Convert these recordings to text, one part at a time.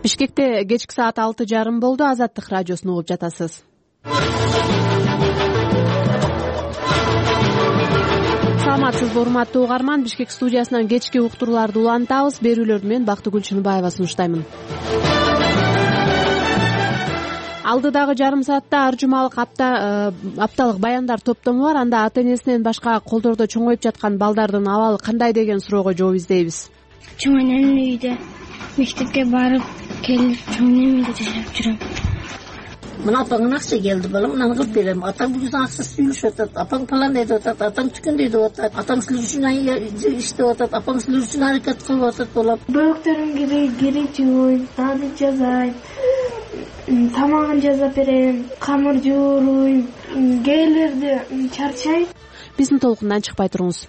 Бишкекте кечки саат 6:30 болду. Азаттык радиосун угуп жатасыз. Саламатсызбы урматтуу угарман, Бишкек студиясынан кечки уктурууларды улантабыз. Берүүлөрдү мен Бактыгүл Чыныбаева сунуштаймын. Алдыдагы жарым саатта ар жумалык апталык баяндар топтому бар. Анда ата-энесинен башка колдордо чоңоюп жаткан балдардын абалы кандай деген суроого жооп издейбиз. Чоң энем үйдө мектепке барып келип чоң энем үйдө жашап жүрөм. Мына апаңын акча келди балам, мынаны кылып берем. Атаң бүгүн акчасы сүйлөшүп атат. Апаң план айтып атат, атаң түкүндө деп атат. Атаң силер үчүн иштеп атат, апаң силер үчүн аракет кылып атат балам. Бөлөктөрүм кири жууйм, дагы жазайм, тамагын жасап берем, камыр жууруйм, кээлерде чарчайм. Биздин толкундан чыкпай туруңуз.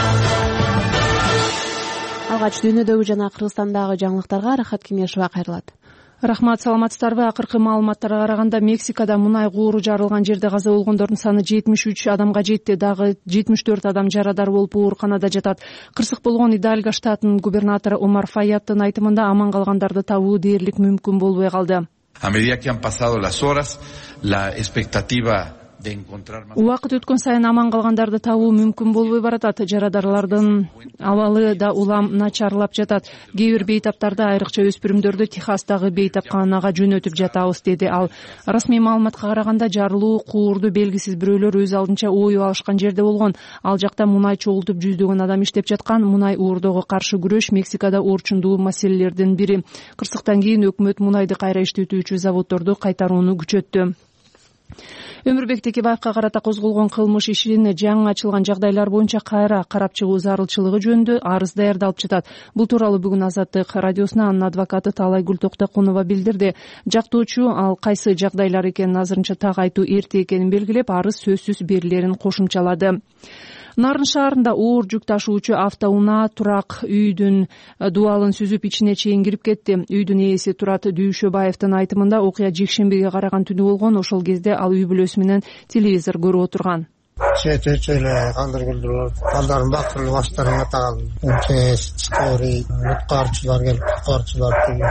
Алгач дүйнөдөгү жана Кыргызстандагы жаңылыктарга Рахат Кеңешова кайрылат. Рахмат, саламатсыздарбы? Акыркы маалыматтарга караганда Мексикада мунай кууру жарылган жерде каза болгондордун саны 73 адамга жетти. Дагы 74 адам жарадар болуп ооруканада жатат. Кырсык болгон Идальго штатынын губернатору Омар Фаяттын айтымында аман калгандарды табуу дээрлик мүмкүн болбой калды. A medida que han pasado las horas, la expectativa de encontrar más. Убакыт өткөн сайын аман калгандарды табуу мүмкүн болбой баратат. Жарадарлардын абалы да улам начарлап жатат. Кээ бир бейтаптарда, айрыкча өспүрүмдөрдү Техастагы бейтапканага жөнөтүп жатабыз, деди ал. Расмий маалыматка караганда жарылуу куурду белгисиз бирөөлөр өз алдынча оюп алышкан жерде болгон. Ал жакта мунай чогултуп жүздөгөн адам иштеп жаткан. Мунай уурдоого каршы күрөш Мексикада орчундуу маселелердин бири. Кырсыктан кийин өкмөт мунайды кайра иштетүүчү заводдорду кайтарууну күчөттү. Өмүрбек Текебаевга карата козголгон кылмыш ишин жаңы ачылган жагдайлар боюнча кайра карап чыгуу зарылчылыгы жөнүндө арыз даярдалып жатат. Бул тууралуу бүгүн Азаттык радиосуна анын адвокаты Таалайгүл Токтокунова билдирди. Жактоочу ал кайсы жагдайлар экенин азырынча так айтуу эрте экенин белгилеп, арыз сөзсүз берилерин кошумчалады. Нарын шаарында оор жүк ташуучу автоунаа турак үйдүн дубалын сүзүп ичине чейин кирип кетти. Үйдүн ээси Турат Дүйшөбаевдин айтымында окуя жекшембиге караган түнү болгон. Ошол кезде ал үй бүлөсү менен телевизор көрүп отурган. Чөйчөлө кандыр күлдүр балдарын бактырып баштарына тагалды. Стори карчылар келип, карчылар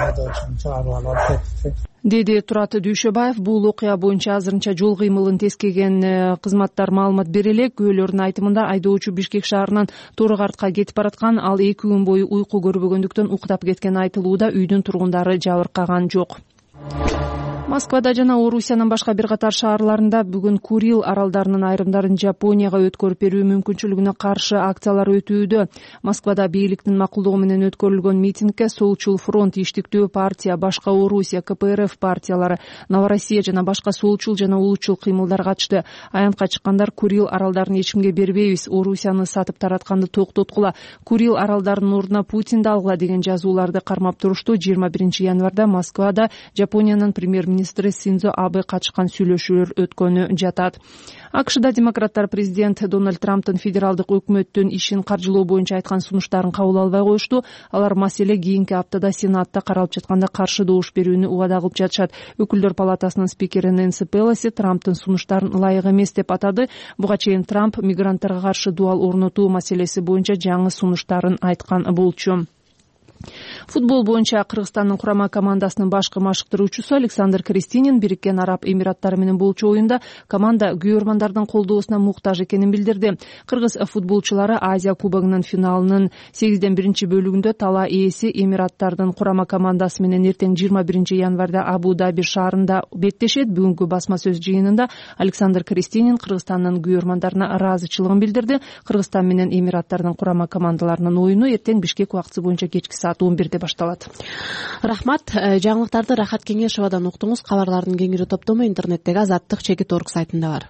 деди Турат Дүйшөбаев. Бул окуя боюнча азырынча жол кыймылын тескеген кызматтар маалымат бере элек. Күбөлөрдүн айтымында айдоочу Бишкек шаарынан Торогартка кетип бараткан. Ал 2 күн бою уйку көрбөгөндүктөн уктап кеткени айтылууда. Үйдүн тургундары жабыркаган жок. Москвада жана Орусиянын башка бир катар шаарларында бүгүн Курил аралдарынын айрымдарын Жапонияга өткөрүп берүү мүмкүнчүлүгүнө каршы акциялар өтүүдө. Москвада бийликтин макулдугу менен өткөрүлгөн митингке Солчул фронт, Иштиктүү партия, башка Орусия, КПРФ партиялары, Новороссия жана башка солчул жана улутчул кыймылдар катышты. Аянтка чыккандар Курил аралдарын эч кимге бербейбиз, Орусияны сатып таратканды токтоткула, Курил аралдарынын ордуна Путинди алгыла деген жазууларды кармап турушту. 21 январда Москвада Жапониянын премьер-министри Синдзо Абе катышкан сүйлөшүүлөр өткөнү жатат. АКШда демократтар президент Дональд Трамптын федералдык өкмөттүн ишин каржылоо боюнча айткан сунуштарын кабыл албай коюшту. Алар маселе кийинки аптада Сенатта каралып жатканда каршы добуш берүүнү убада кылып жатышат. Өкүлдөр палатасынын спикери Нэнси Пелоси Трамптын сунуштарын ылайык эмес деп атады. Буга чейин Трамп мигранттарга каршы дубал орнотуу маселеси боюнча жаңы сунуштарын айткан болчу. Футбол боюнча Кыргызстандын курама командасынын башкы машыктыруучусу Александр Кристинин Бириккен Араб Эмираттары менен болчу оюнда команда күйөрмандардын колдоосуна муктаж экенин билдирди. Кыргыз футболчулары Азия кубогунун финалынын 8-1 бөлүгүндө тала ээси Эмираттардын курама командасы менен эртең 21 январда Абу-Даби шаарында беттешет. Бүгүнкү басма сөз жыйынында Александр Кристинин Кыргызстандын күйөрмандарына ыраазычылыгын билдирди. Кыргызстан менен Эмираттардын курама командаларынын оюну эртең Бишкек убактысы боюнча кечки саат 11-де башталат. Рахмат. Жаңылыктарды Рахат Кеңешовадан уктуңуз. Кабарлардын кеңири топтому интернеттеги Азаттык-org сайтында бар.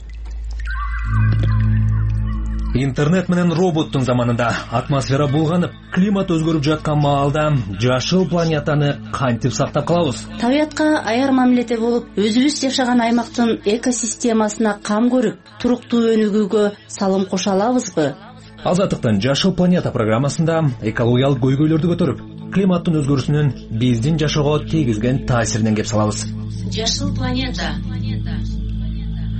Интернет менен роботтун заманында атмосфера булганып, климат өзгөрүп жаткан маалда жашыл планетаны кантип сактап калабыз? Табиятка аяр мамиледе болуп, өзүбүз жашаган аймактын экосистемасына кам көрүп, туруктуу өнүгүүгө салым кошо алабызбы? Азаттыктын Жашыл планета программасында экологиялык көйгөйлөрдү көтөрүп, климаттын өзгөрүүсүнүн биздин жашоого тийгизген таасиринен кеп салабыз. Жашыл планета.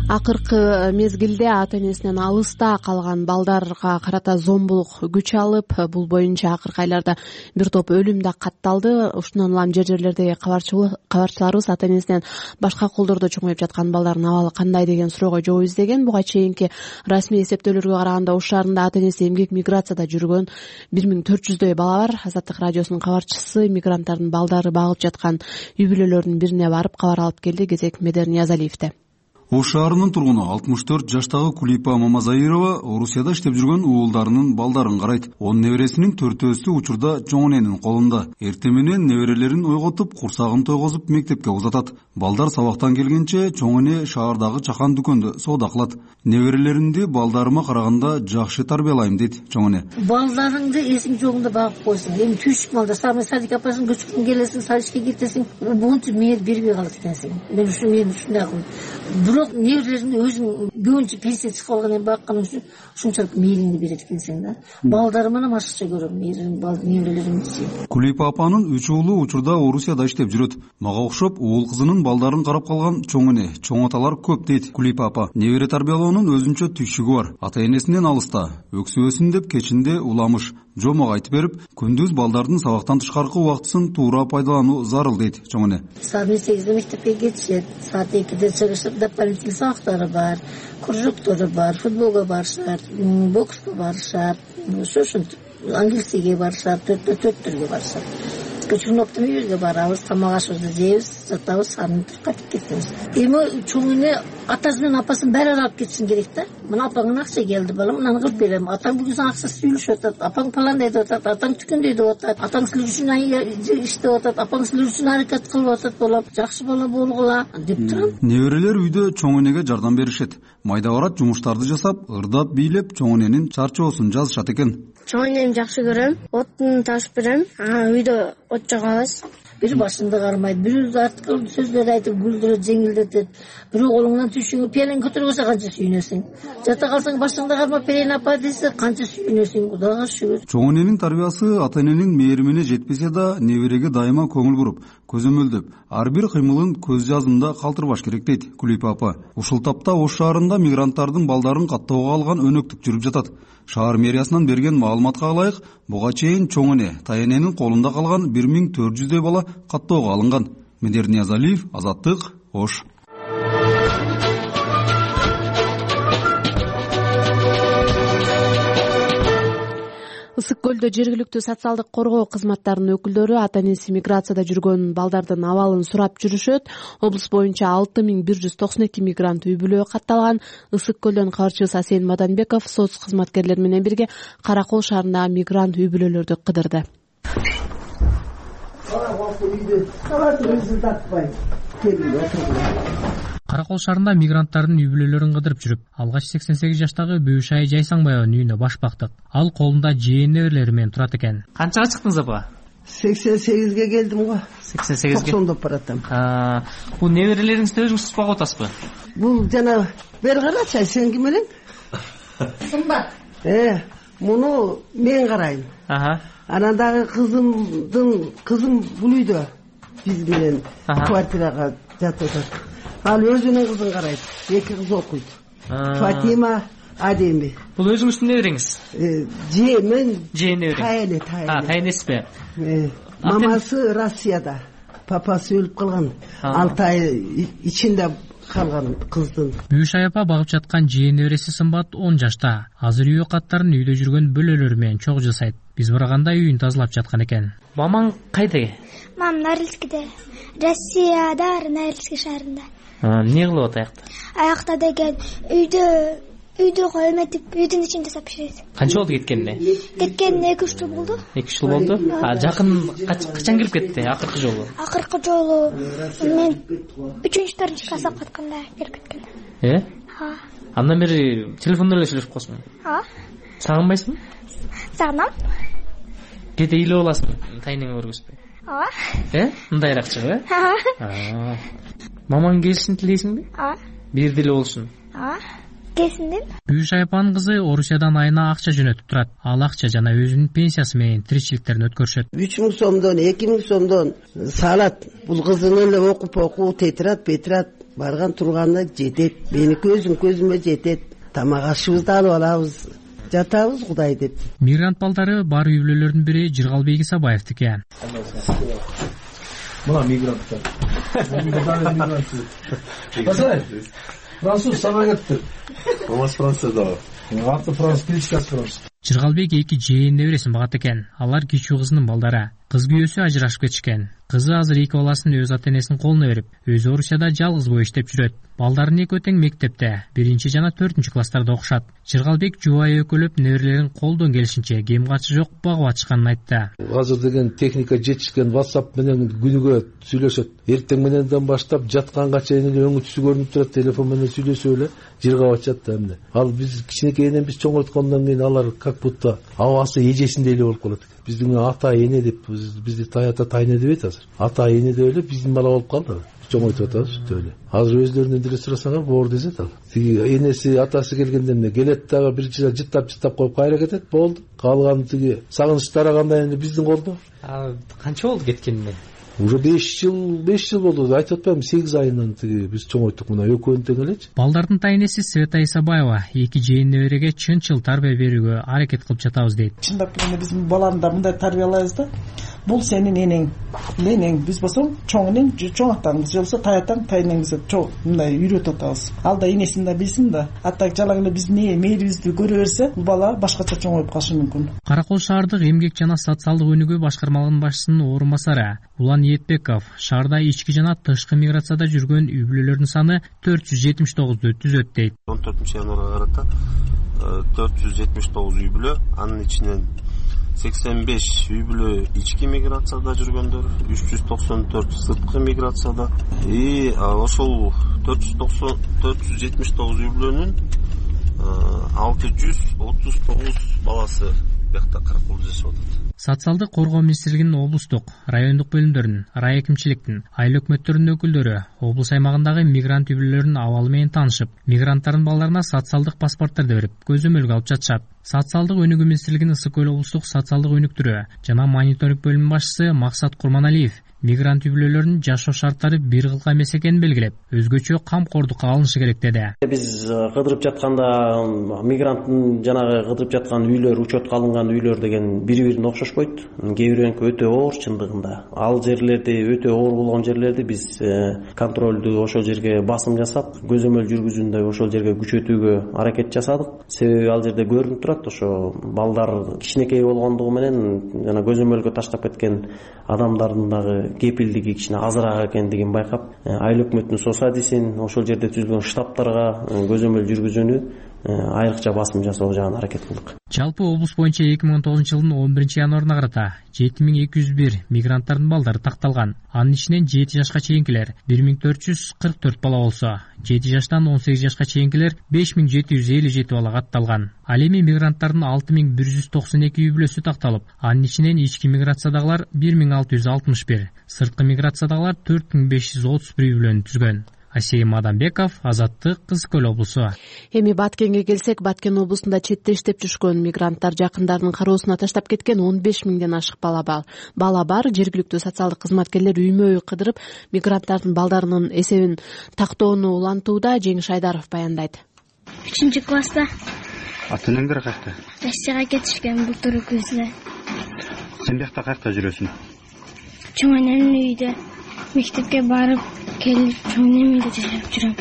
Акыркы мезгилде ата энесинен алыста калган балдарга карата зомбулук күч алып, бул боюнча акыркы айларда бир топ өлүм да катталды. Ушундан улам жер-жерлердеги кабарчыларыбыз ата энесинен башка колдордо чоңоюп жаткан балдардын абалы кандай деген суроого жооп издеген. Буга чейинки расмий эсептөөлөргө караганда Ош шаарында ата энеси эмгек миграцияда жүргөн 1400дөй бала бар. Азаттык радиосунун кабарчысы мигранттардын балдары багып жаткан үй бүлөлөрдүн бирине барып кабар алып келди. Кезек Медер Ниязалиевде. Ош шаарынын тургуну 64 жаштагы Кулипа Мамазаирова Орусияда иштеп жүргөн уулдарынын балдарын карайт. Онун небересинин 4-өөсү учурда чоң эненин колунда. Эртең менен неберелерин ойготуп, курсагын тойгозуп мектепке узатат. Балдар сабактан келгенче чоң эне шаардагы чакан дүкөндө соода кылат. Неберелеримди балдарыма караганда жакшы тарбиялайм дейт чоң эне. Балдарыңды эсиң жогунда багып койсуң. Эми түйшүк малда самый садик апасың, көчкүн келесиң, садикке кетесиң. Бугунча мээри бербей калат экенсиң. Мен ушундай кылып. Бирок неберелериңди өзүң көбүнчө пенсия чыгып калган бакканың үчүн ушунчалык мээриңди берет экенсиң да. Балдарыманы башкача көрөм, неберелеримди. Кулипа апанын 3 уулу учурда Орусияда иштеп жүрөт. Мага окшоп уул кызынын балдарын карап калган чоң эне, чоң аталар көп дейт Кулипа апа. Небере тарбиялоонун өзүнчө түйшүгү бар. Ата энесинен алыста, өксүбөсүн деп кечинде уламыш, жомок айтып берип, күндүз балдардын сабактан тышкаркы убактысын туура пайдалануу зарыл дейт чоң эне. Саат 8-де мектепке кетишет, саат 2-де чыгышып, дополнительный сабактары бар, кружоктору бар, футболго барышат, бокска барышат, ошентип английскийге барышат, төрттөргө барышат. Көчкүн оптун үйүргө барабыз, тамак ашыбызды жейбиз, жатабыз, анын кайтып кетебиз. Эми чоң эне атасы менен апасын баары алып кетишин керек да. Мына апаңын акча келди, балам, мынаны кылып берем. Атаң бүгүн акчасы сүйлөшүп атат, апаң паландай деп атат, атаң түкүндөй деп атат, атаң силер үчүн иштеп атат, апаң силер үчүн аракет кылып атат, балам, жакшы бала болгула деп турам. Неберелер үйдө чоң энеге жардам беришет. Майда барат жумуштарды жасап, ырдап, бийлеп чоң эненин чарчоосун жазышат экен. Чоң энемди жакшы көрөм, оттун ташып берем, үйдө от жагабыз. Бир башында кармайт, бирөө арткыл сөздөр айтып күлдүрөт, жеңилдетет. Бирөө колуңдан түйшүңү пелен көтөргөсө канча сүйүнөсүң. Жата калсаң башыңда кармап перен апа десе канча сүйүнөсүң, Кудайга шүгүр. Чоң эненин тарбиясы ата эненин мээримине жетпесе да, небереге дайыма көңүл буруп, көзөмөлдөп, ар бир кыймылын көз жазымда калтырбаш керек дейт Кулипа апа. Ушул тапта Ош шаарында мигранттардын балдарын каттоого алган өнөктүк жүрүп жатат. Шаар мэриясынан берген маалыматка ылайык, буга чейин чоң эне таяненин колунда калган 1400дөй бала каттоого алынган. Медер Ниязалиев, Азаттык, Ош. Ысык көлдө жергиликтүү социалдык коргоо кызматтарынын өкүлдөрү ата энеси миграцияда жүргөн балдардын абалын сурап жүрүшөт. Облус боюнча 6192 мигрант үй бүлө катталган. Ысык көлдөн кабарчыбыз Асен Маданбеков соц кызматкерлери менен бирге Каракол шаарындагы мигрант үй бүлөлөрдү кыдырды. Каракол шаарында мигранттардын үй бүлөлөрүн кыдырып жүрүп, алгач 88 жаштагы Бүйшай Жайсаңбаеванын үйүнө баш бактык. Ал колунда жээн неберелери менен турат экен. Канчага чыктыңыз апа? 88ге келдим го. 88ге. 90доп баратам. Бул неберелериңизди өзүңүз багып атасызбы? Бул жана бер карачы, сен ким элең? Сымбат. Муну мен карайм. Анан дагы кызым бул үйдө биз менен квартирага жатып атат. Ал өзүнүн кызын карайт. 2 кыз окуйт. Фатима, Адеми. Бул өзүңүздүн небериңиз? Жээн неберем. Тайнесизби? Мамасы Россияда. Папасы өлүп калган. 6 ай ичинде калган кыздын. Бүйшай апа багып жаткан жээн небереси Сымбат 10 жашта. Азыр үй каттарын үйдө жүргөн бөлөлөр менен чогуу жасайт. Биз барганда үйүн тазалап жаткан экен. Мамаң кайда? Мамам Норильскиде. Россияда, Норильский шаарында. Не кылып атат аякта? Аякта деген үйдө койметип, үйдүн ичинде жасап биширет. Канча болду кеткенине? Кеткенине 2-3 жыл болду. 2 жыл болду. Жакын качан келип кетти акыркы жолу? Акыркы жолу мен 3-4 класста окутканда келип кеткен. Андан бери телефондо эле сүйлөшүп калсың? Сагынбайсыңбы? Сагынам. Кете эле боласың, тайнеңе көргөзбөй. Мындайраак чыгып, Мамаң келсин тилейсиңби? Бир деле болсун. Келсин деп. Бүйшай апанын кызы Орусиядан айына акча жөнөтүп турат. Ал акча жана өзүнүн пенсиясы менен тиричиликтерин өткөрүшөт. 3000 сомдон, 2000 сомдон салат. Бул кызын эле окуп тетират, барган турганына жетет. Меники өзүм көзүмө жетет. Тамак ашыбызды алып алабыз, жатабыз Кудай деп. Мигрант балдары бар үй бүлөлөрдүн бири Жыргалбек Исабаевдики. Мына мигранттар. Француз сага кетти. Алмаз Францияда. Аты Француз, кличкасы Француз. Жыргалбек 2 жээн небересин багат экен. Алар кичүү кызынын балдары. Кыз күйөөсү ажырашып кетишкен. Кызы азыр 2 баласын өз ата-энесинин колуна берип, өзү Орусияда жалгыз бой иштеп жүрөт. Балдарын экөө тең мектепте, 1 жана 4 класстарда окушат. Жыргалбек жубайы өкөлөп неберелерин колдон келишинче кем качы жок багып атышканын айтты. Азыр деген техника жетишкен, WhatsApp менен күнүгө сүйлөшөт. Эртең мененден баштап жатканга чейин өңү түсү көрүнүп турат, телефон менен сүйлөшүп эле жыргап атышат да эмне. Ал биз кичинекейинен биз чоңойткондон кийин алар как будто абасы эжесиндей эле болуп калат. Биздин ата эне деп бизди тайата тайне дебейт азыр. Ата эне деп эле биздин бала болуп калды. Чоңойтуп атабыз сөйтүп эле. Азыр өзлөрүнөн деле сурасаңар боор десет ал. Тиги энеси атасы келгенде эмне келет дагы бир жыл жыттап коюп кайра кетет, болду. Калган тиги сагыныч тараганда эми биздин колдо. Канча болду кеткенине? Уже 5 жыл болду. Айтып атпаймынбы, 8 айынан тиги биз чоңойттук мына экөөнү тең элечи. Балдардын тайнеси Света Исабаева 2 жээн небереге чынчыл тарбия берүүгө аракет кылып жатабыз дейт. Чындап келгенде биз баланы да мындай тарбиялайбыз да. Бул сенин энең, менең, биз болсоң чоң энең, чоң атаңыз, же болсо таятаң, тайнеңизди чоң мындай үйрөтүп атабыз. Ал да энесин да билсин да. Аттак жалаң эле биз мээлибизди көрө берсе, бул бала башкача чоңоюп калышы мүмкүн. Каракол шаардык эмгек жана социалдык өнүгүү башкармалыгынын башчысынын орун басары Улан Ниетбеков шаарда ички жана тышкы миграцияда жүргөн үй бүлөлөрдүн саны 479 түзөт дейт. 14-январга карата 479 үй бүлө, анын ичинен 85 үй бүлө ички миграцияда жүргөндөр, 394 сырткы миграцияда. Ошол 479 үй бүлөнүн 639 баласы бакта караколдо жашап атат. Социалдык коргоо министрлигинин облустук, райондук бөлүмдөрүнүн, рай әкимчиликтин, айыл өкмөттөрүнүн өкүлдөрү облус аймагындагы мигрант үй бүлөлөрүнүн абалы менен таанышып, мигранттардын балдарына социалдык паспорттарды берип, көзөмөлгө алып жатышат. Социалдык өнүгүү министрлигинин Ысык көл облустук социалдык өнүктүрүү жана мониторинг бөлүмүнүн башчысы Максат Курманалиев мигрант үй бүлөлөрүнүн жашоо шарттары бир кылка эмес экенин белгилеп, өзгөчө камкордукка алынышы керек деди. Биз кыдырып жатканда мигранттын жанагы кыдырып жаткан үйлөр, учетко алынган үйлөр деген бири-бирине окшошпойт. Кээ бириники өтө оор чындыгында. Ал жерлерди, өтө оор болгон жерлерди биз контролду ошол жерге басым жасап, көзөмөл жүргүзүүндө ошол жерге күчөтүүгө аракет жасадык. Себеби ал жерде көрүнүп турат, ошо балдар кичинекей болгондугу менен жана көзөмөлгө таштап кеткен адамдардын дагы кепилдиги кичине азыраак экендигин байкап, айыл өкмөттүн СОСАДИСин, ошол жерде түзүлгөн штабтарга көзөмөл жүргүзүүнү айрыкча басым жасоо жагына аракет кылдык. Жалпы облус боюнча 2019 жылдын 11 январына карата 7201 мигранттардын балдары такталган. Анын ичинен 7 жашка чейинкилер 1444 бала болсо, 7 жаштан 18 жашка чейинкилер 5757 бала катталган. Ал эми мигранттардын 6192 үй бүлөсү такталып, анын ичинен ички миграциядагылар 1661, сырткы миграциядагылар 4531 үй бүлөнү түзгөн. Асейим Адамбеков, Азаттык, Ысык көл облусу. Эми Баткенге келсек, Баткен облусунда четте иштеп жүргөн мигранттар жакындарынын кароосуна таштап кеткен 15 миңден ашык бала бар. Жергиликтүү социалдык кызматкерлер үймө-үй кыдырып, мигранттардын балдарынын эсебин тактоону улантууда. Жеңиш Айдаров баяндайт. 3-класста. Ата-энеңдер кайда? Россияга кетишкен былтыр күзүнө. Сен бияқта кайда жүрөсүң? Чоң энемдин үйүндө. Мектепке барып келип чоң энемде жашап жүрөм.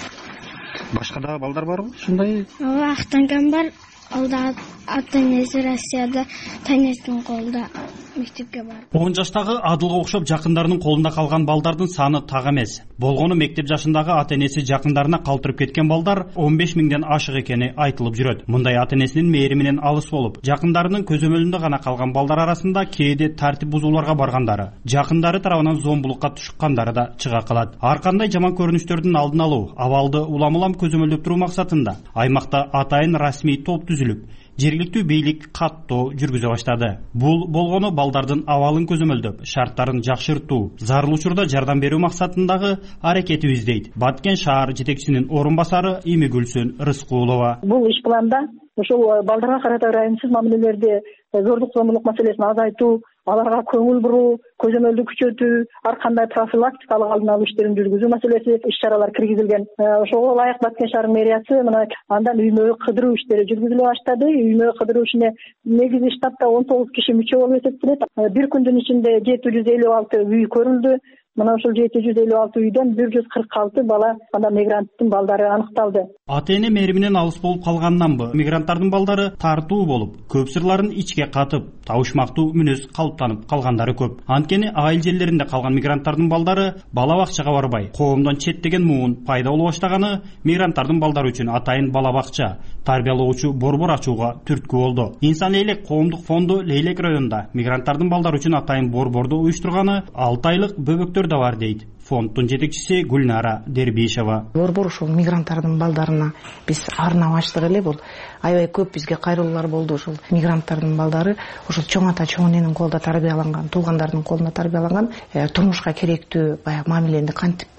Башка дагы балдар барбы? Ушундай? Ооба, Актанган бар. Ал да ата-энеси Россияда, тайнесинин колунда мектепке барып. 10 жаштагы Адылга окшоп жакындарынын колунда калган балдардын саны так эмес. Болгону мектеп жашындагы ата-энеси жакындарына калтырып кеткен балдар 15 миңден ашык экени айтылып жүрөт. Мындай ата-энесинин мээриминен алыс болуп, жакындарынын көзөмөлүндө гана калган балдар арасында кээде тартип бузууларга баргандары, жакындары тарабынан зомбулукка тушкандары да чыга калат. Ар кандай жаман көрүнүштөрдүн алдын алуу, абалды улам-улам көзөмөлдөп туруу максатында аймакта атайын расмий топ түзүлүп, жергиликтүү бийлик каттоо жүргүзө баштады. Бул болгону балдардын абалын көзөмөлдөп, шарттарын жакшыртуу, зарыл учурда жардам берүү максатындагы аракетибиз дейт Баткен шаар жетекчисинин орун басары Имигүлсүн Рыскулова. Бул иш планда ошол балдарга карата ырайымсыз мамилелерди, зордук зомбулук маселесин азайтуу, аларга көңүл буруу, көзөмөлдү күчөтүү, ар кандай профилактикалык алдын алуу иштерин жүргүзүү маселеси иш-чаралар киргизилген. Ошого ылайык Баткен шаар мэриясы мына андан үймө кыдыруу иштери жүргүзүлө баштады. Үймө кыдыруу ишине негизи штабта 19 киши мүчө болуп эсептелет. Бир күндүн ичинде 756 үй көрүлдү. Мына ушул 756 үйдөн 146 бала анда мигранттын балдары аныкталды. Ата-эне мээриминен алыс болуп калганданбы, мигранттардын балдары тартуу болуп, көп сырларын ичке катып, табышмактуу мүнөз калыптанып калгандары көп. Анткени айыл жерлеринде калган мигранттардын балдары бала бакчага барбай, коомдон четтеген муун пайда боло баштаганы мигранттардын балдары үчүн атайын бала бакча, тарбиялоочу борбор ачууга түрткү болду. Инсан Лейлек коомдук фонду Лейлек районунда мигранттардын балдары үчүн атайын борборду уюштурганы 6 айлык бөбөктөр да бар дейт фонддун жетекчиси Гүлнара Дербишева. Борбор ушул мигранттардын балдарына биз арнап ачтык эле. Бул аябай көп бизге кайрылуулар болду. Ушул мигранттардын балдары ушул чоң ата чоң эненин колунда тарбияланган, туугандардын колунда тарбияланган, турмушка керектүү баягы мамилени кантип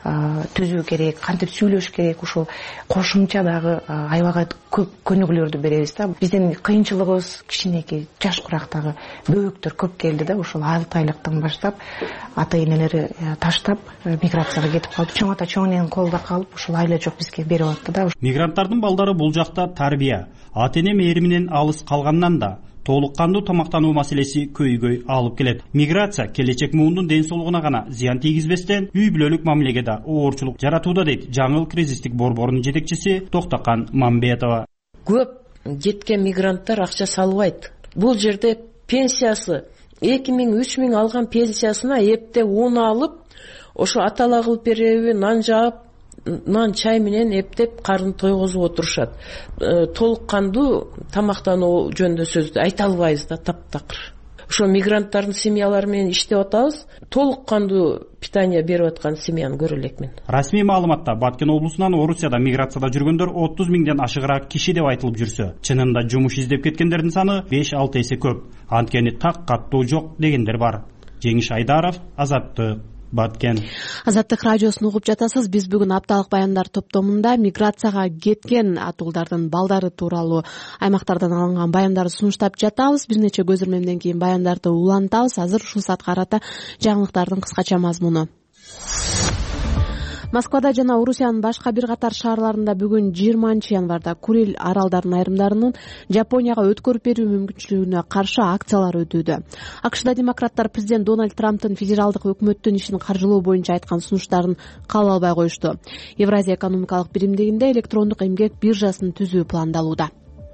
түзүү керек, кантип сүйлөш керек, ушул кошумча дагы аябай көп көнүгүүлөрдү беребиз да. Биздин кыйынчылыгыбыз кичинекей жаш курактагы бөбөктөр көп келди да. Ушул 6 айлыктан баштап ата-энелери таштап миграцияга кетип калды. Чоң ата чоң эненин колунда калып, ушул айла жок бизге берип атты да. Мигранттардын балдары бул жакта тарбия, ата-эне мээриминен алыс калгандан да толук кандуу тамактануу маселеси көйгөй алып келет. Миграция келечек муундун ден соолугуна гана зыян тийгизбестен үй бүлөлүк мамилеге да оорчулук жаратууда дейт жаңыл кризистик борборунун жетекчиси Токтакан Мамбетова. Көп жеткен мигранттар акча салбайт. Бул жерде пенсиясы 2000-3000 алган пенсиясына эптеп un алып, ошо атала кылып береби, нан жаап, нан чай менен эптеп карын тойгозуп отурушат. Толук кандуу тамактануу жөнүндө сөздү айта албайбыз да, таптакыр. Ошо мигранттардын семьялары менен иштеп атабыз. Толук кандуу питание берип аткан семьяны көрө элекмин. Расмий маалыматта Баткен облусунан Орусияда миграцияда жүргөндөр 30 000ден ашыгыраак киши деп айтылып жүрсө, чынында жумуш издеп кеткендердин саны 5-6 эсе көп. Анткени так каттуу жок дегендер бар. Жеңиш Айдаров, Азаттык, Баткен. Азаттык радиосун угуп жатасыз. Биз бүгүн апталык баяндар топтомунда миграцияга кеткен атуулдардын балдары тууралуу аймактардан алынган баяндарды сунуштап жатабыз. Бир нече көзөрмөмдөн кийин баяндарды улантабыз. Азыр ушул саатка карата жаңылыктардын кыскача мазмуну. Москвада жана Орусиянын башка бир катар шаарларында бүгүн 20-январда Курил аралдарынын айрымдарынын Жапонияга өткөрүп берүү мүмкүнчүлүгүнө каршы акциялар өтүүдө. АКШда демократтар президент Дональд Трамптын федералдык өкмөттүн ишин каржылоо боюнча айткан сунуштарын кабыл албай коюшту. Евразия экономикалык биримдигинде электрондук эмгек биржасын түзүү пландалууда.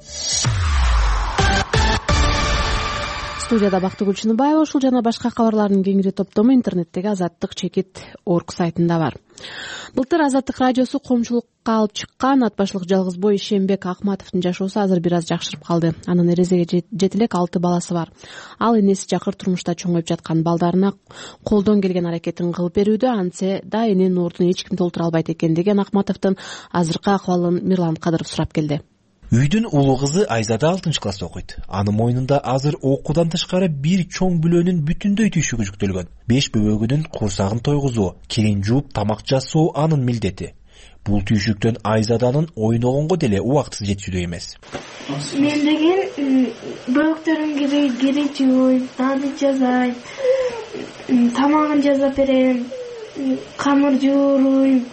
Студияда Бактыгүл Чыныбаева. Ушул жана башка кабарлардын кеңири топтому интернеттеги azattik.org сайтында бар. Былтыр Азаттык радиосу коомчулукка алып чыккан атбашлык жалгызбой Ишембек Акматовдун жашоосу азыр бир аз жакшырып калды. Анын эрезеге жетилек 6 баласы бар. Ал энеси жакыр турмушта чоңоюп жаткан балдарына колдон келген аракетин кылып берүүдө, антсе да эненин ордуна эч ким толтура албайт экен деген Акматовдун азыркы акыбалын Мирлан Кадыров сурап келди. Үйдүн улуу кызы Айзада 6-класста окуйт. Анын мойнунда азыр окуудан тышкары бир чоң бүлөнүн бүтүндөй түйшүгү жүктөлгөн. 5 бөбөгүнүн курсагын тойгузуу, кирин жууп, тамак жасоо анын милдети. Бул түйшүктөн Айзаданын ойногонго деле убактысы жетүүдөй эмес. Мен деген бөбөктөрүмгө кири жууйм, наны жасайм, тамагын жасап берем, камыр жууруйм.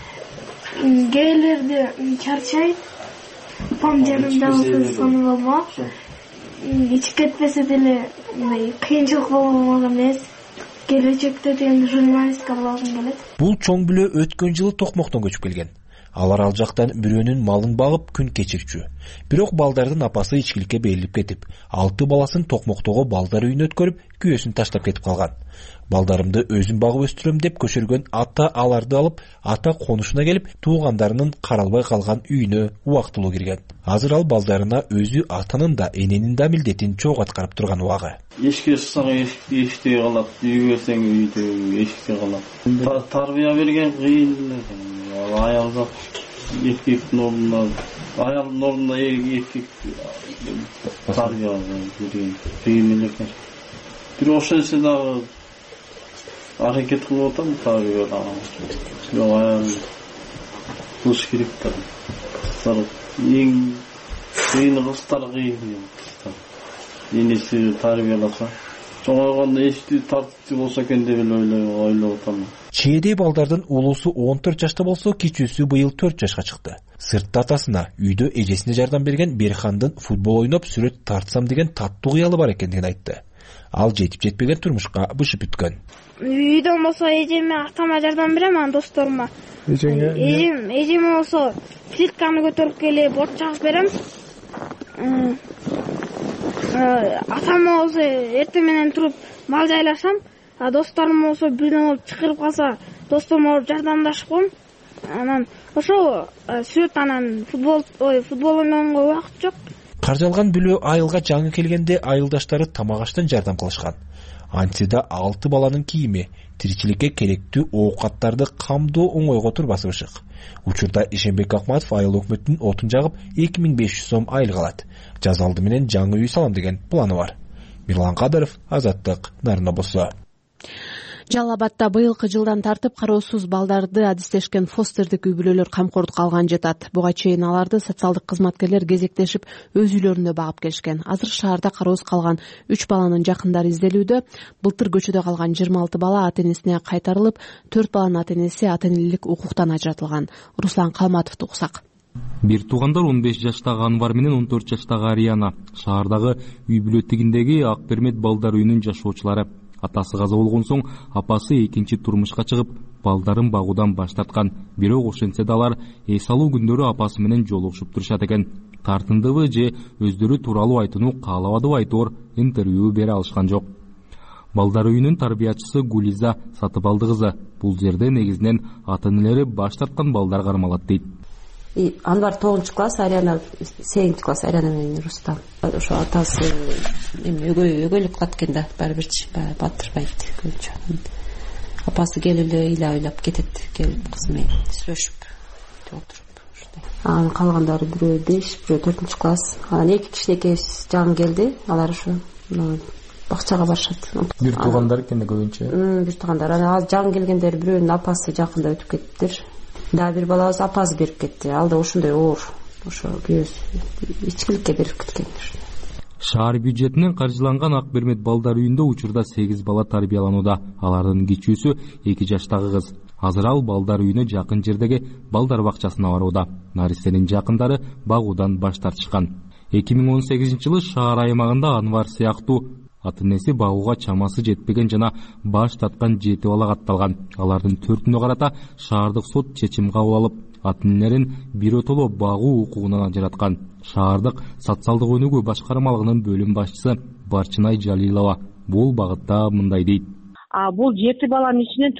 Кээлерде чарчайт. Пам жанымда болсо сонун болмок. Ичип кетпесе деле кыйынчылык болмок эмес. Келечекте деген журналистка болгум келет. Бул чоң бүлө өткөн жылы Токмоктон көчүп келген. Алар ал жактан бирөөнүн малын багып күн кечирчү. Бирок балдардын апасы ичкиликке берилип кетип, 6 баласын Токмоктогу балдар үйүнө өткөрүп, күйөөсүн таштап кетип калган. Балдарымды өзүм багып өстүрөм деп көчөргөн ата аларды алып, ата конушуна келип, туугандарынын каралбай калган үйүнө убактылуу кирген. Азыр ал балдарына өзү атанын да, эненин да милдетин чогуу аткарып турган убагы. Эшикке чыксаң эшикте калат, үйгө келсең үйдө эшикте калат. Тарбия берген кыйын. Аял жок, эркектин ордуна, аялдын ордуна эркек тарбия берген кыйын эле экен. Бирок ошончо дагы аракет кылып атам тарбияга. Бирок аял кылыш керек да. Кыздар эң кыйыны кыздар кыйын. Энеси тарбияласа, чоңойгондо эшикти тартиптүү болсо экен деп эле ойлоп атам. Чээде балдардын улуусу 14 жашта болсо, кичүүсү быйыл 4 жашка чыкты. Сыртта атасына, үйдө эжесине жардам берген Берхандын футбол ойноп сүрөт тартсам деген таттуу кыялы бар экендигин айтты. Ал жетип жетпеген турмушка бышып бүткөн. Үйдөн болсо эжеме, атама жардам берем, анан досторума. Эжем болсо плитканы көтөрүп келип, от чагып берем. Атама болсо эртең менен туруп мал жайлашам. Досторум болсо бирден болуп чакырып калса, досторума жардамдашып коем. Анан ошо сүрөт, анан футбол ойногонго убакыт жок. Каржалган бүлө айылга жаңы келгенде айылдаштары тамак аштан жардам кылышкан. Антида 6 баланын кийими, тиричиликке керектүү оокаттарды камдоо оңойго турбасы ышык. Учурда Ишенбек Акматов айыл өкмөттүн отун жагып 2500 сом айлык алат. Жаз алды менен жаңы үй салам деген планы бар. Мирлан Кадыров, Азаттык, Нарын облусу. Жалал Абадта быйылкы жылдан тартып кароосуз балдарды адистешкен фостердик үй бүлөлөр камкордукка алган жатат. Буга чейин аларды социалдык кызматкерлер кезектешип өз үйлөрүндө багып келишкен. Азыр шаарда кароосуз калган 3 баланын жакындары изделүүдө. Былтыр көчөдө калган 26 бала ата-энесине кайтарылып, 4 баланын ата-энеси ата-энелик укуктан ажыратылган. Руслан Калматовду уксак. Бир туугандар 15 жаштагы Анвар менен 14 жаштагы Ариана шаардагы үй бүлө тигиндеги Ак Бермет балдар үйүнүн жашоочулары. Атасы каза болгон соң апасы экинчи турмушка чыгып, балдарын багуудан баш тарткан. Бирок ошентсе да алар эс алуу күндөрү апасы менен жолугушуп турушат экен. Тартындыбы же өздөрү тууралуу айтууну каалабадыбы айтоор интервью бере алышкан жок. Балдар үйүнүн тарбиячысы Гулиза Сатыбалды кызы бул жерде негизинен ата-энелери баш тарткан балдар кармалат дейт. Анвар 9 класс, Ариана 8 класс, Ариана менен Рустам. Ошо атасы өгөйлүк кылат экен да, баары бирчи батырбайт көбүнчө. Апасы келип эле ойлоп кетет, келип кызы менен сүйлөшүп отуруп ушундай. Анан калгандары бирөө 5, бирөө 4 класс. Анан 2 кичинекей жаңы келди, алар ушу бакчага барышат. Бир туугандар экен көбүнчө. Бир туугандар. Анан жаңы келгендер бирөөнүн апасы жакында өтүп кетиптир. Да, бир балабыз апасы берип кетти. Ал да ошондой оор, ошо күйөөсү ичкиликке берип кеткен. Шаар бюджетинен каржыланган Ак Бермет балдар үйүндө учурда 8 бала тарбияланууда. Алардын кичүүсү 2 жаштагы кыз. Азыр ал балдар үйүнө жакын жердеги балдар бакчасына барууда. Наристенин жакындары багуудан баш тартышкан. 2018-жылы шаар аймагында Анвар сыяктуу ата-энеси багууга чамасы жетпеген жана баш тарткан 7 бала катталган. Алардын 4-үнө карата шаардык сот чечим кабыл алып, ата-энелерин биротоло багуу укугунан ажыраткан. Шаардык социалдык өнүгүү башкармалыгынын бөлүм башчысы Барчынай Жалилова бул багытта мындай дейт. Бул 7 баланын ичинен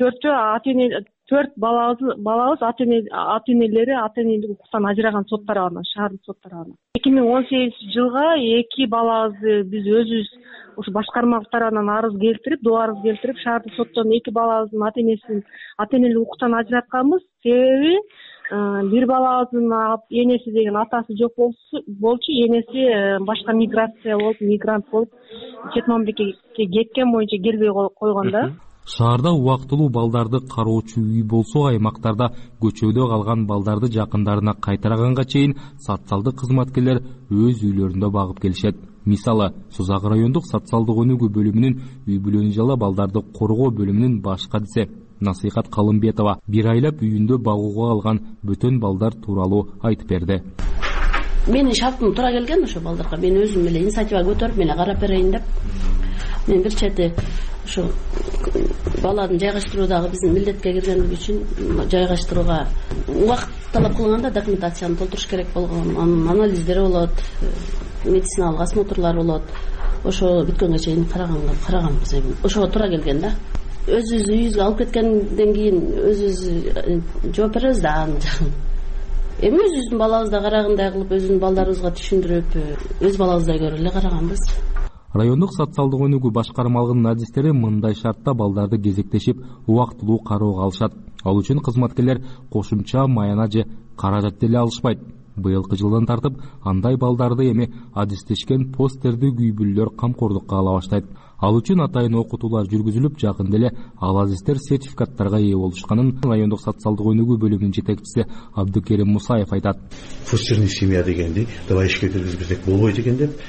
4 балабыз ата-энелери ата-энелик укуктан ажыраган соттар бар, шаардык соттар бар. 2018-жылга 2 балабызды биз өзүбүз ушу башкарма тарабынан арыз келтирип, доо арыз келтирип, шаардык соттон 2 балабыздын ата-энелик укуктан ажыратканбыз. Себеби бир балабыздын энеси деген атасы жок болчу, энеси башка миграция болуп, мигрант болуп, чет мамлекетке кеткен боюнча келбей койгон да. Шаарда убактылуу балдарды кароочу үй болсо, аймактарда көчөдө калган балдарды жакындарына кайтараганга чейин социалдык кызматкерлер өз үйлөрүндө багып келишет. Мисалы, Созак райондук социалдык өнүгүү бөлүмүнүн үй бүлөнү жала балдарды коргоо бөлүмүнүн баш кадиси Насыйкат Калымбетова бир айлап үйүндө багууга алган бөтөн балдар тууралуу айтып берди. Менин шартым туура келген ошо балдарга. Мен өзүм эле инициатива көтөрүп, мен карап берейин деп. Мен бир чети ошо баланы жайгаштыруудагы биздин милдетке киргендиги үчүн жайгаштырууга убакыт талап кылганда документацияны толтуруш керек болгон, анын анализдери болот, медициналык осмотрлар болот. Ошо бүткөнгө чейин караганбыз. Ошого туура келген да. Өзүбүз үйүбүзгө алып кеткенден кийин өзүбүз жооп беребиз да аны жагын. Эми өзүбүздүн балабызды карагандай кылып, өзүбүздүн балдарыбызга түшүндүрүп, өз балабыздай көрүп эле караганбыз. Райондук социалдык өнүгүү башкармалыгынын адистери мындай шартта балдарды кезектешип убактылуу кароого алышат. Ал үчүн кызматкерлер кошумча маяна же каражат деле алышпайт. Быйылкы жылдан тартып андай балдарды эми адистешкен постердик үй бүлөлөр камкордукка ала баштайт. Ал үчүн атайын окутуулар жүргүзүлүп, жакында эле алазиздер сертификаттарга ээ болушканын райондук социалдык өнүгүү бөлүмүнүн жетекчиси Абдыкерим Мусаев айтат. Фостерлик семья дегенди давай ишке киргизбесек болбойт экен деп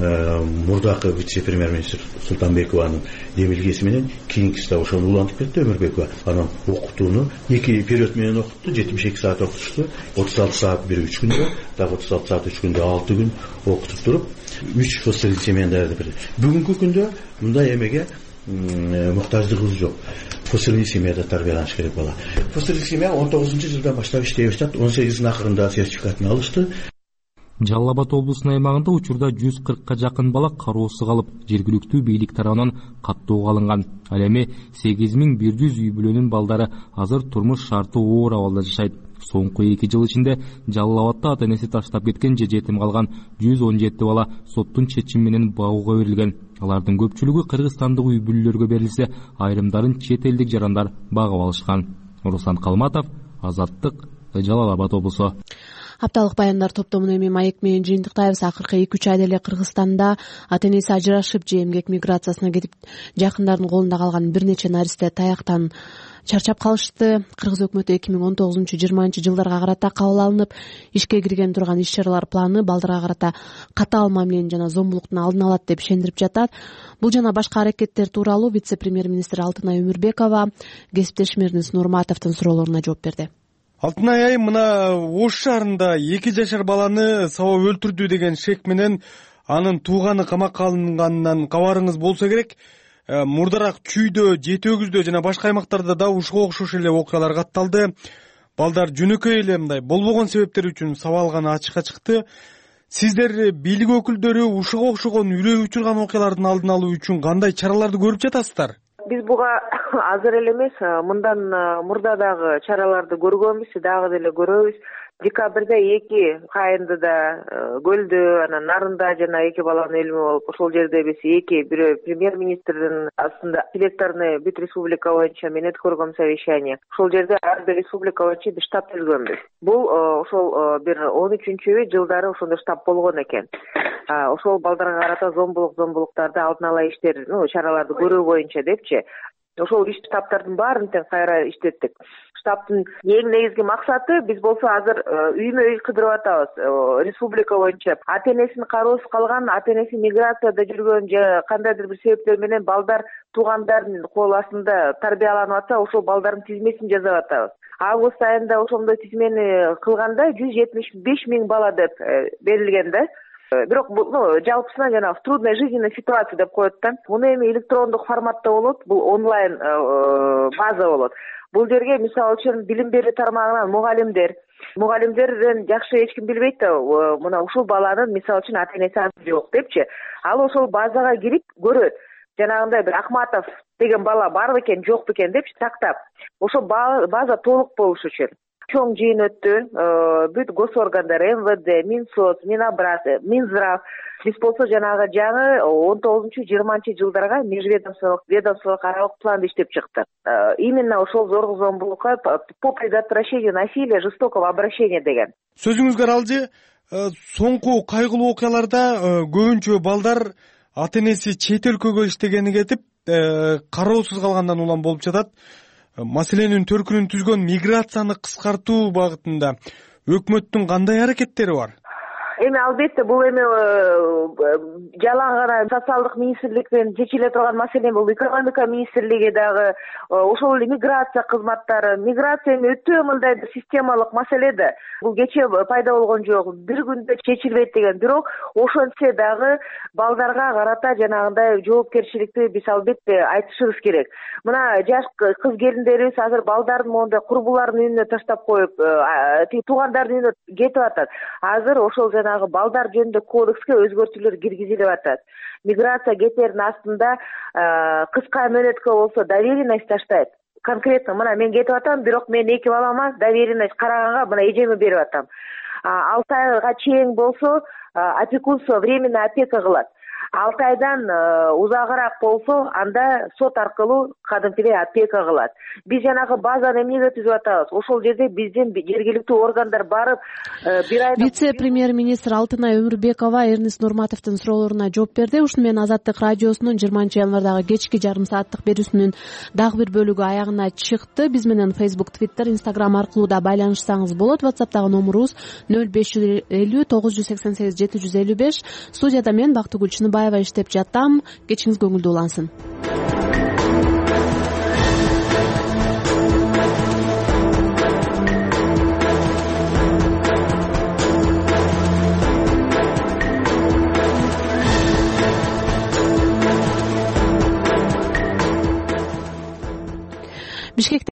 мурдакы вице-премьер-министр Султанбекованын демилгеси менен кийинкиси да ошону улантып кетти Өмүрбекова. Анан окутууну 2 период менен окутту, 72 саат окутушту. 36 саат бири 3 күндө, дагы 36 саат 3 күндө 6 күн окутуп туруп 3 фостерлик семьяны даярдап берди. Бүгүнкү күндө мындай эмеге муктаждыгыбыз жок. Фостерлик семьяда тарбияланыш керек бала. Фостерлик семья 19-жылдан баштап иштей баштады. 18-ын акырында сертификатын алышты. Жалал Абад облусунун аймагында учурда 140ка жакын бала кароосуз калып, жергиликтүү бийлик тарабынан каттоого алынган. Ал эми 8100 үй бүлөнүн балдары азыр турмуш шарты оор абалда жашайт. Соңку 2 жыл ичинде Жалал Абадда ата-энеси таштап кеткен же жетим калган 117 бала соттун чечими менен багууга берилген. Алардын көпчүлүгү кыргызстандык үй бүлөлөргө берилсе, айрымдарын чет элдик жарандар багып алышкан. Руслан Калматов, Азаттык, Жалал Абад облусу. Апталык баяндар топтомун эми маек менен жыйынтыктайбыз. Акыркы 2-3 айда эле Кыргызстанда ата-энеси ажырашып же эмгек миграциясына кетип, жакындардын колунда калган бир нече наристе таяктан чарчап калышты. Кыргыз өкмөтү 2019-20 жылдарга карата кабыл алынып, ишке кирген турган иш-чаралар планы балдарга карата катаал мамилени жана зомбулуктун алдын алат деп ишендирип жатат. Бул жана башка аракеттер тууралуу вице-премьер-министр Алтынай Өмүрбекова кесиптешим Эрнис Нурматовдун суроолоруна жооп берди. Алтынай айым, мына Ош шаарында 2 жашар баланы сабап өлтүрдү деген шек менен анын тууганы камакка алынганынан кабарыңыз болсо керек. Мурдараак Чүйдө, Жети Өгүздө жана башка аймактарда да ушуга окшош эле окуялар катталды. Балдар жөнөкөй эле мындай болбогон себептер үчүн сабалганы ачыкка чыкты. Сиздер бийлик өкүлдөрү ушуга окшогон үрөй учурган окуялардын алдын алуу үчүн кандай чараларды көрүп жатасыздар? Биз буга азыр эле эмес, мындан мурда дагы чараларды көргөнбүз, дагы деле көрөбүз. Декабрда 2 Кайындыда, Көлдө, анан Нарында жана 2 баланын өлүмү болуп, ошол жерде биз 2 бирөө премьер-министрдин астында селекторный бүт республика боюнча мен өткөргөм совещание. Ошол жерде ар бир республика боюнча биз штаб түзгөнбүз. Бул ошол бир 13 жылдары ошондо штаб болгон экен. Ошол балдарга карата зомбулуктарды алдын ала иштер, чараларды көрүү боюнча депчи. Ошол иш штабтардын баарын тең кайра иштеттик. Штабтын эң негизги максаты биз болсо азыр үймө үй кыдырып атабыз. Республика боюнча ата-энесин кароосуз калган, ата-энеси миграцияда жүргөн же кандайдыр бир себептер менен балдар туугандардын кол астында тарбияланып атса, ошол балдардын тизмесин жасап атабыз. Август айында ошондой тизмени кылганда 175 000 бала деп берилген да. Бирок жалпысына жана в трудной жизненной ситуации деп коет да. Муну эми электрондук форматта болот, бул онлайн база болот. Бул жерге мисалы үчүн билим берүү тармагынан мугалимдерден жакшы эч ким билбейт да, мына ушул баланын мисалы үчүн ата-энеси жок депчи. Ал ошол базага кирип көрөт. Жанагындай бир Акматов деген бала барбы экен, жокпу экен депчи тактап. Ошол база толук болуш үчүн чоң жыйын өттү. Бүт госоргандар, МВД, Минсоц, Минздрав, биз болсо жанагы жаңы 19-20 жылдарга межведомстволук аралык планды иштеп чыкты. Именно ошол зорлук зомбулукка по предотвращению насилия, жестокого обращения деген. Сөзүңүзгө аралжы, соңку кайгылуу окуяларда көбүнчө балдар ата-энеси чет өлкөгө иштегени кетип, кароосуз калгандан улам болуп жатат. Маселенин төркүнүн түзгөн миграцияны кыскартуу багытында өкмөттүн кандай аракеттери бар? Эми албетте бул эми жалаң гана социалдык министрликтен чечиле турган маселе, бул экономика министрлиги дагы, ошол эле миграция кызматтары, миграция эми өтө мындай системалык маселе да. Бул кече пайда болгон жок, бир күндө чечилбейт деген. Бирок ошентсе дагы балдарга карата жанагындай жоопкерчиликти биз албетте айтышыбыз керек. Мына жаш кыз келиндерибиз азыр балдарын моундай курбулардын үйүнө таштап коюп, туугандардын үйүнө кетип атат. Азыр ошол жанагы балдар жөнүндө кодекске өзгөртүүлөр киргизилип атат. Миграция кетердин астында кыска мөөнөткө болсо доверенность таштайт. Конкретно мына мен кетип атам, бирок мен 2 балама доверенность караганга мына эжеме берип атам. 6 айга чейин болсо опекунство, временная опека кылат. 6 айдан узагыраак болсо анда сот аркылуу кадимкидей опека кылат. Биз жанагы базаны эмнеге түзүп атабыз? Ошол жерде биздин жергиликтүү органдар барып бир айда вице-премьер-министр Алтынай Өмүрбекова Эрнест Нурматовдун суроолоруна жооп берди. Ушуну менен Азаттык радиосунун 20-январдагы кечки жарым сааттык берүүсүнүн дагы бир бөлүгү аягына чыкты. Биз менен Facebook, Twitter, Instagram аркылуу да байланышсаңыз болот. WhatsApp'тагы номурубуз 0550 988 755. Студияда мен Бактыгүл Чыныбаева иштеп жатам. Кечиңиз көңүлдүү улансын. Бишкекте